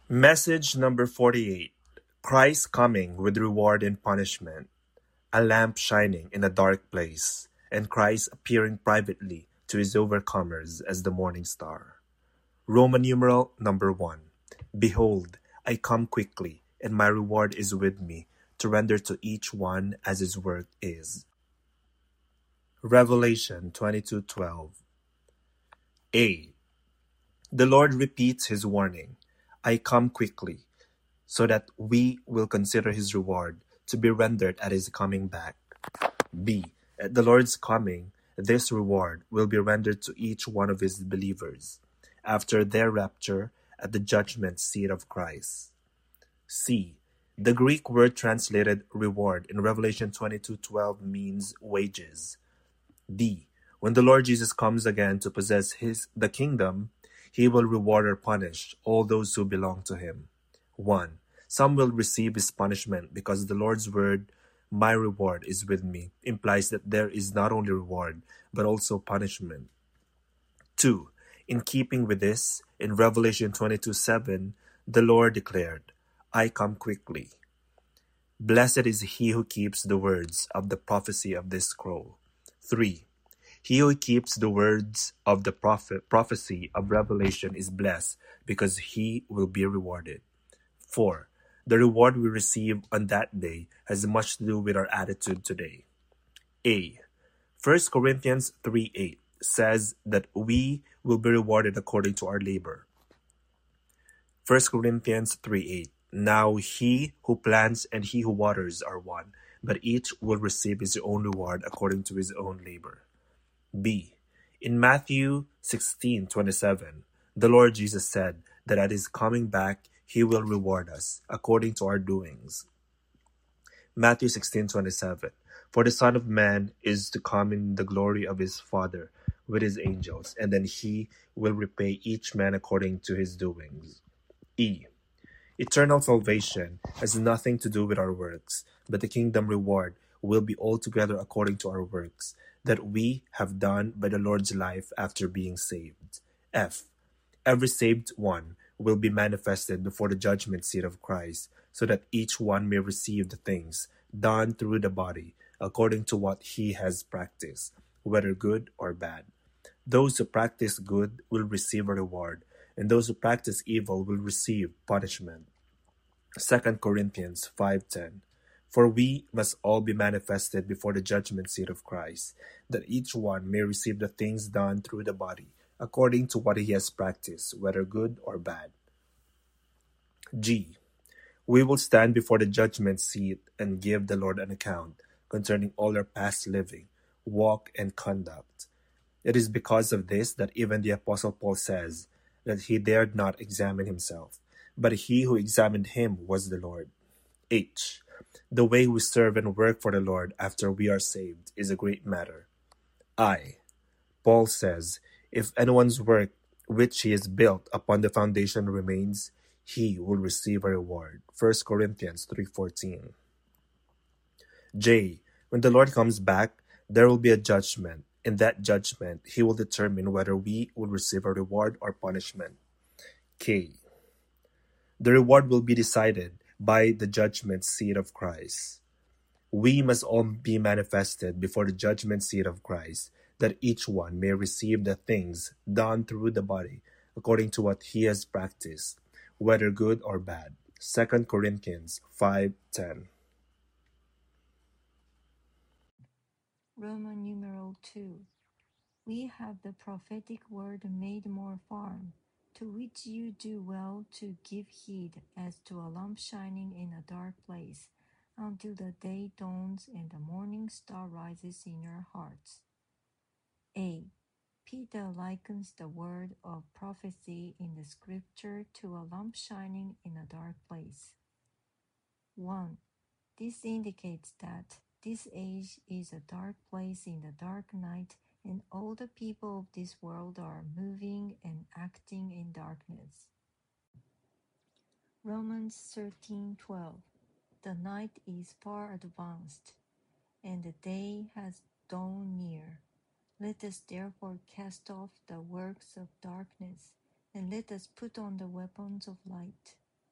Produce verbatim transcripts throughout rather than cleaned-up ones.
Message number forty-eight. Christ coming with reward and punishment. A lamp shining in a dark place, and Christ appearing privately to his overcomers as the morning star. Roman numeral number one. Behold, I come quickly, and my reward is with me, to render to each one as his work is. Revelation twenty-two twelve. A. The Lord repeats his warning, I come quickly, so that we will consider his reward to be rendered at his coming back. B. At the Lord's coming, this reward will be rendered to each one of his believers after their rapture at the judgment seat of Christ. C. The Greek word translated reward in Revelation twenty-two twelve means wages. D. When the Lord Jesus comes again to possess his the kingdom, he will reward or punish all those who belong to him. one. Some will receive his punishment because the Lord's word, my reward is with me, implies that there is not only reward, but also punishment. two. In keeping with this, in Revelation twenty-two seven, the Lord declared, I come quickly. Blessed is he who keeps the words of the prophecy of this scroll. three. He who keeps the words of the prophet, prophecy of Revelation is blessed because he will be rewarded. four. The reward we receive on that day has much to do with our attitude today. A. First Corinthians three eight says that we will be rewarded according to our labor. First Corinthians three eight. Now he who plants and he who waters are one, but each will receive his own reward according to his own labor. B. In Matthew sixteen twenty-seven, the Lord Jesus said that at his coming back, he will reward us according to our doings. Matthew sixteen twenty-seven. For the Son of Man is to come in the glory of his Father with his angels, and then he will repay each man according to his doings. E. Eternal salvation has nothing to do with our works, but the kingdom reward will be altogether according to our works that we have done by the Lord's life after being saved. F. Every saved one will be manifested before the judgment seat of Christ, so that each one may receive the things done through the body according to what he has practiced, whether good or bad. Those who practice good will receive a reward, and those who practice evil will receive punishment. Second Corinthians five ten. For we must all be manifested before the judgment seat of Christ, that each one may receive the things done through the body, according to what he has practiced, whether good or bad. G. We will stand before the judgment seat and give the Lord an account concerning all our past living, walk, and conduct. It is because of this that even the Apostle Paul says that he dared not examine himself, but he who examined him was the Lord. H. The way we serve and work for the Lord after we are saved is a great matter. I. Paul says, if anyone's work which he has built upon the foundation remains, he will receive a reward. First Corinthians three fourteen. J. When the Lord comes back, there will be a judgment. In that judgment, he will determine whether we will receive a reward or punishment. K. The reward will be decided by the judgment seat of Christ. We must all be manifested before the judgment seat of Christ, that each one may receive the things done through the body according to what he has practiced, whether good or bad. Second Corinthians five ten. Roman numeral two. We have the prophetic word made more firm, to which you do well to give heed as to a lamp shining in a dark place, until the day dawns and the morning star rises in your hearts. A. Peter likens the word of prophecy in the scripture to a lamp shining in a dark place. one. This indicates that this age is a dark place in the dark night, and all the people of this world are moving and acting in darkness. Romans thirteen twelve. The night is far advanced, and the day has dawned near. Let us therefore cast off the works of darkness, and let us put on the weapons of light.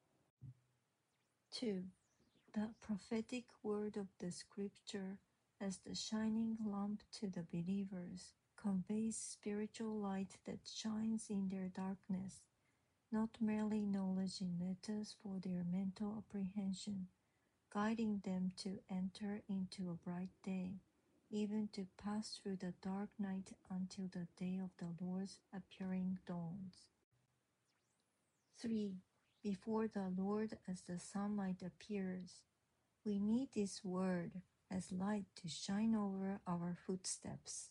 two. The prophetic word of the scripture as the shining lamp to the believers conveys spiritual light that shines in their darkness, not merely knowledge in letters for their mental apprehension, guiding them to enter into a bright day, even to pass through the dark night until the day of the Lord's appearing dawns. three. Before the Lord as the sunlight appears, we need this word as light to shine over our footsteps.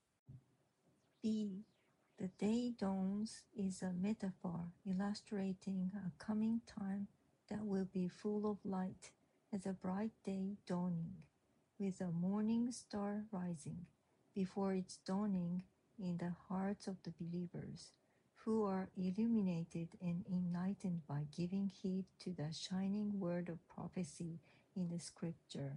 B. The day dawns is a metaphor illustrating a coming time that will be full of light as a bright day dawning, with a morning star rising before its dawning in the hearts of the believers, who are illuminated and enlightened by giving heed to the shining word of prophecy in the scripture.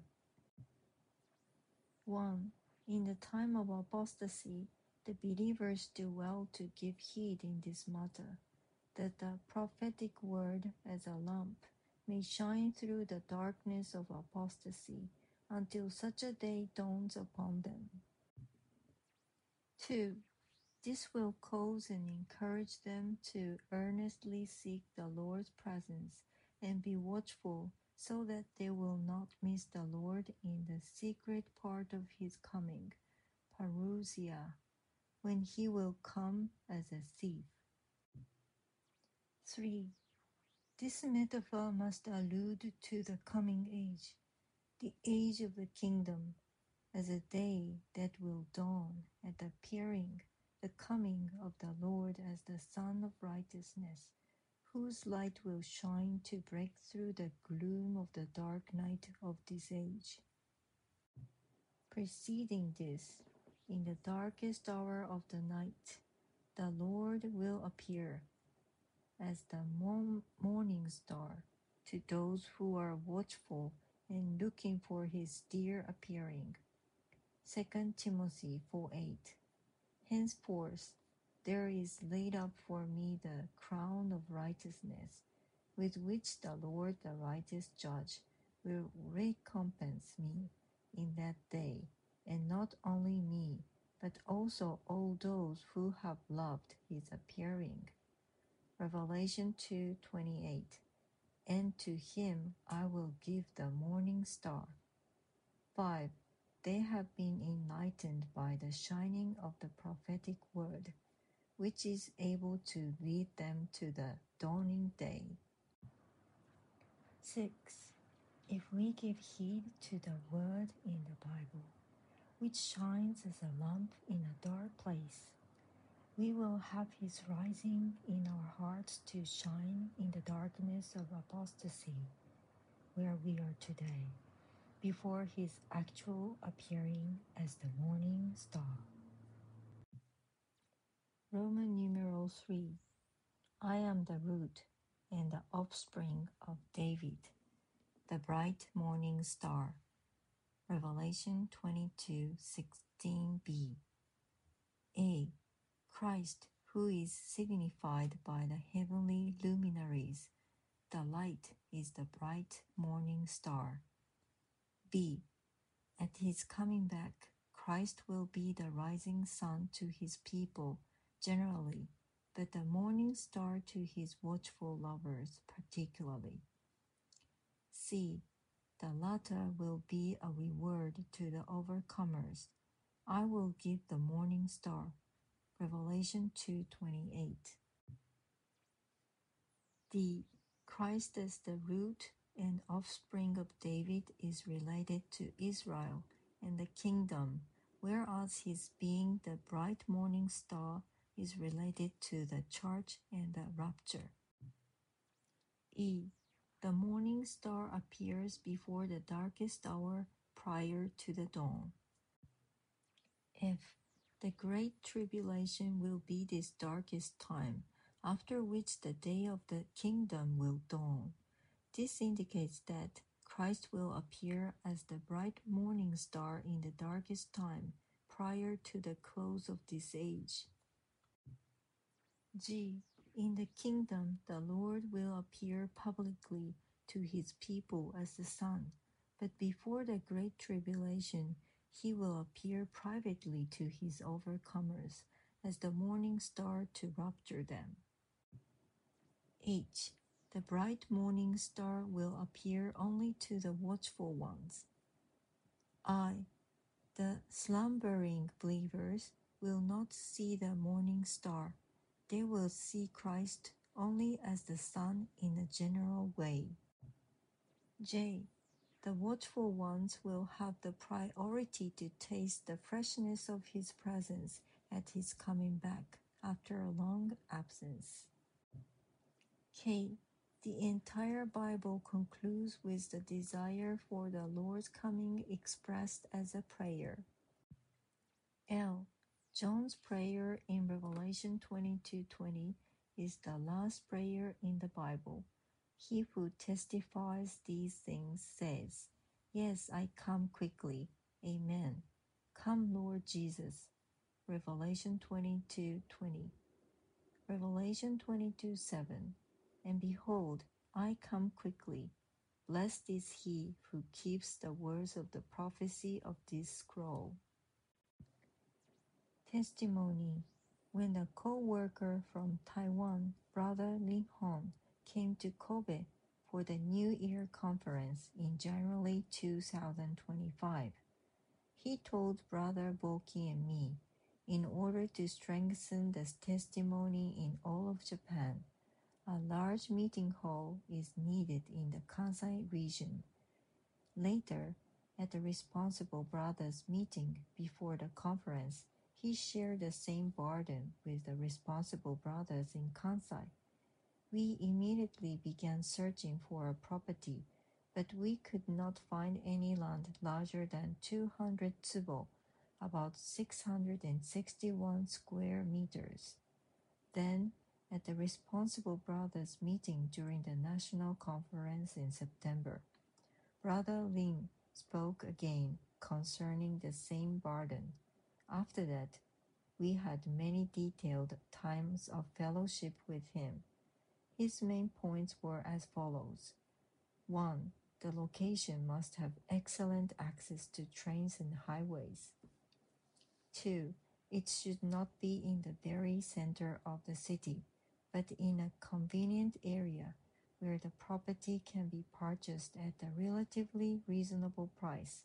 one. In the time of apostasy, the believers do well to give heed in this matter, that the prophetic word as a lamp may shine through the darkness of apostasy until such a day dawns upon them. two. This will cause and encourage them to earnestly seek the Lord's presence and be watchful so that they will not miss the Lord in the secret part of his coming, parousia, when he will come as a thief. three. This metaphor must allude to the coming age, the age of the kingdom, as a day that will dawn at the appearing, the coming of the Lord as the Sun of righteousness, whose light will shine to break through the gloom of the dark night of this age. Preceding this, in the darkest hour of the night, the Lord will appear as the morning star to those who are watchful and looking for his dear appearing. Second Timothy four eight. Henceforth there is laid up for me the crown of righteousness, with which the Lord the righteous judge will recompense me in that day, and not only me, but also all those who have loved his appearing. Revelation two twenty-eight. And to him I will give the morning star. five. They have been enlightened by the shining of the prophetic word, which is able to lead them to the dawning day. six. If we give heed to the word in the Bible, which shines as a lamp in a dark place, we will have his rising in our hearts to shine in the darkness of apostasy, where we are today, before his actual appearing as the morning star. Roman numeral three. I am the root and the offspring of David, the bright morning star. Revelation twenty-two sixteen b. A. Christ, who is signified by the heavenly luminaries. The light is the bright morning star. B. At his coming back, Christ will be the rising sun to his people generally, but the morning star to his watchful lovers particularly. C. The latter will be a reward to the overcomers. I will give the morning star. Revelation two twenty-eight. D. Christ as the root and offspring of David is related to Israel and the kingdom, whereas his being the bright morning star is related to the church and the rapture. E. The morning star appears before the darkest hour prior to the dawn. F. The great tribulation will be this darkest time, after which the day of the kingdom will dawn. This indicates that Christ will appear as the bright morning star in the darkest time, prior to the close of this age. G. In the kingdom, the Lord will appear publicly to his people as the sun, but before the great tribulation, he will appear privately to his overcomers as the morning star to rapture them. H. The bright morning star will appear only to the watchful ones. I. The slumbering believers will not see the morning star. They will see Christ only as the sun in a general way. J. The watchful ones will have the priority to taste the freshness of his presence at his coming back after a long absence. K. The entire Bible concludes with the desire for the Lord's coming expressed as a prayer. L. John's prayer in Revelation twenty-two twenty is the last prayer in the Bible. He who testifies these things says, "Yes, I come quickly. Amen. Come, Lord Jesus." Revelation twenty-two twenty. Revelation twenty-two seven. And behold, I come quickly. Blessed is he who keeps the words of the prophecy of this scroll. Testimony. When a co-worker from Taiwan, Brother Lin Hong, came to Kobe for the New Year conference in January two thousand twenty-five, he told Brother Boki and me, in order to strengthen the testimony in all of Japan, a large meeting hall is needed in the Kansai region. Later, at the Responsible Brothers meeting before the conference, he shared the same burden with the Responsible Brothers in Kansai. We immediately began searching for a property, but we could not find any land larger than two hundred tsubo, about six hundred sixty-one square meters. Then, at the Responsible Brothers meeting during the national conference in September, Brother Lin spoke again concerning the same burden. After that, we had many detailed times of fellowship with him. His main points were as follows. one. The location must have excellent access to trains and highways. two. It should not be in the very center of the city, but in a convenient area where the property can be purchased at a relatively reasonable price.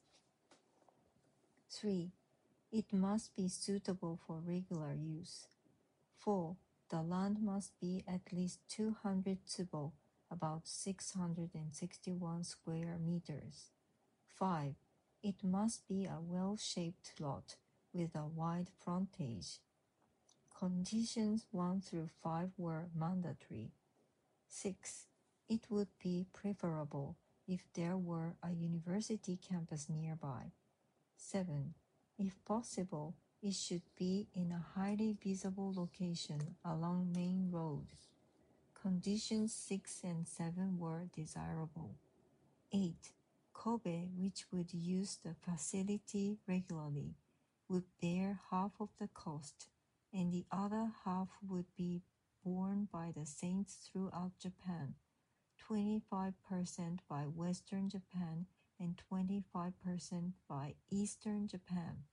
three. It must be suitable for regular use. four. The land must be at least two hundred tsubo, about six hundred sixty-one square meters. five. It must be a well-shaped lot with a wide frontage. Conditions one through five were mandatory. six. It would be preferable if there were a university campus nearby. seven. If possible, it should be in a highly visible location along main road. Conditions six and seven were desirable. eight. Kobe, which would use the facility regularly, would bear half of the cost, and the other half would be borne by the saints throughout Japan, twenty-five percent by Western Japan and twenty-five percent by Eastern Japan.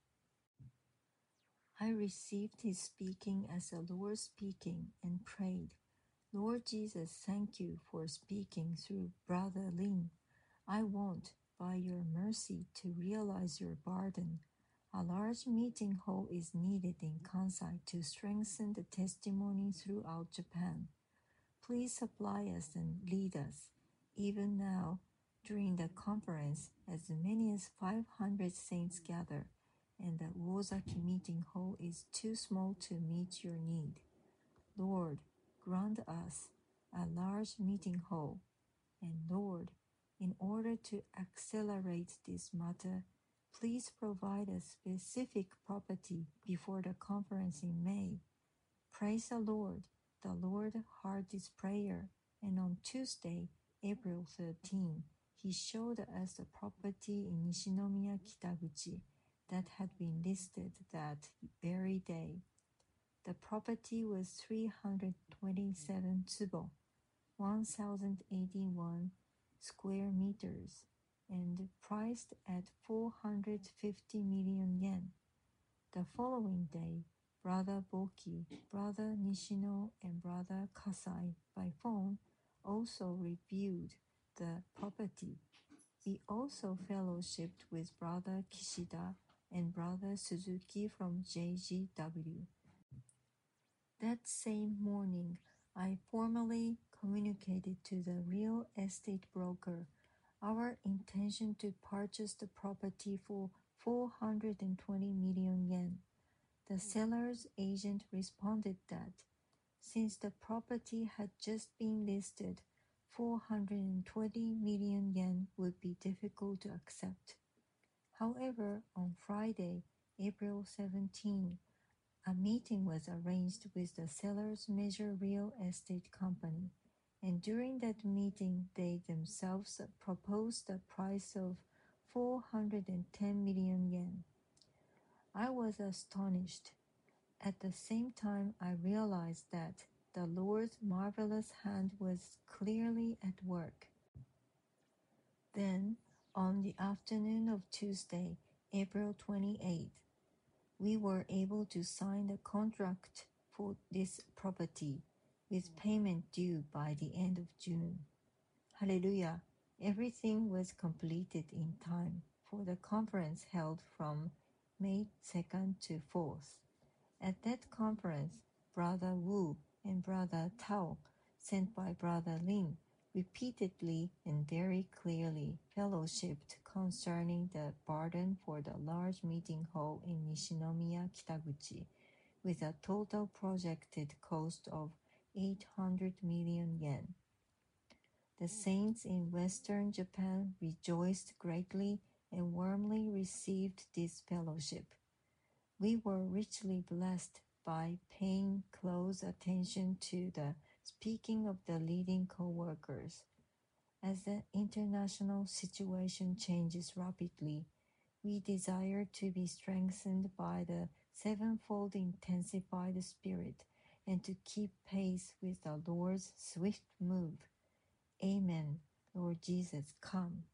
I received his speaking as the Lord speaking and prayed, "Lord Jesus, thank you for speaking through Brother Lin. I want, by your mercy, to realize your burden. A large meeting hall is needed in Kansai to strengthen the testimony throughout Japan. Please supply us and lead us. Even now, during the conference, as many as five hundred saints gather, and the Ozaki meeting hall is too small to meet your need. Lord, grant us a large meeting hall. And Lord, in order to accelerate this matter, please provide a specific property before the conference in May." Praise the Lord. The Lord heard this prayer, and on Tuesday, April thirteenth, he showed us the property in Nishinomiya Kitaguchi that had been listed that very day. The property was three hundred twenty-seven tsubo, one thousand eighty-one square meters and priced at four hundred fifty million yen. The following day, Brother Boki, Brother Nishino, and Brother Kasai by phone also reviewed the property. We also fellowshipped with Brother Kishida and Brother Suzuki from J G W. That same morning, I formally communicated to the real estate broker our intention to purchase the property for four hundred twenty million yen. The seller's agent responded that since the property had just been listed, four hundred twenty million yen would be difficult to accept. However, on Friday, April seventeenth, a meeting was arranged with the seller's major real estate company, and during that meeting, they themselves proposed a price of four hundred ten million yen. I was astonished. At the same time, I realized that the Lord's marvelous hand was clearly at work. Then, on the afternoon of Tuesday, April twenty-eighth, we were able to sign the contract for this property with payment due by the end of June. Hallelujah! Everything was completed in time for the conference held from May second to fourth. At that conference, Brother Wu and Brother Tao, sent by Brother Lin, repeatedly and very clearly fellowshipped concerning the burden for the large meeting hall in Nishinomiya Kitaguchi, with a total projected cost of eight hundred million yen. The saints in Western Japan rejoiced greatly and warmly received this fellowship. We were richly blessed by paying close attention to the speaking of the leading co-workers. As the international situation changes rapidly, we desire to be strengthened by the sevenfold intensified spirit and to keep pace with the Lord's swift move. Amen. Lord Jesus, come.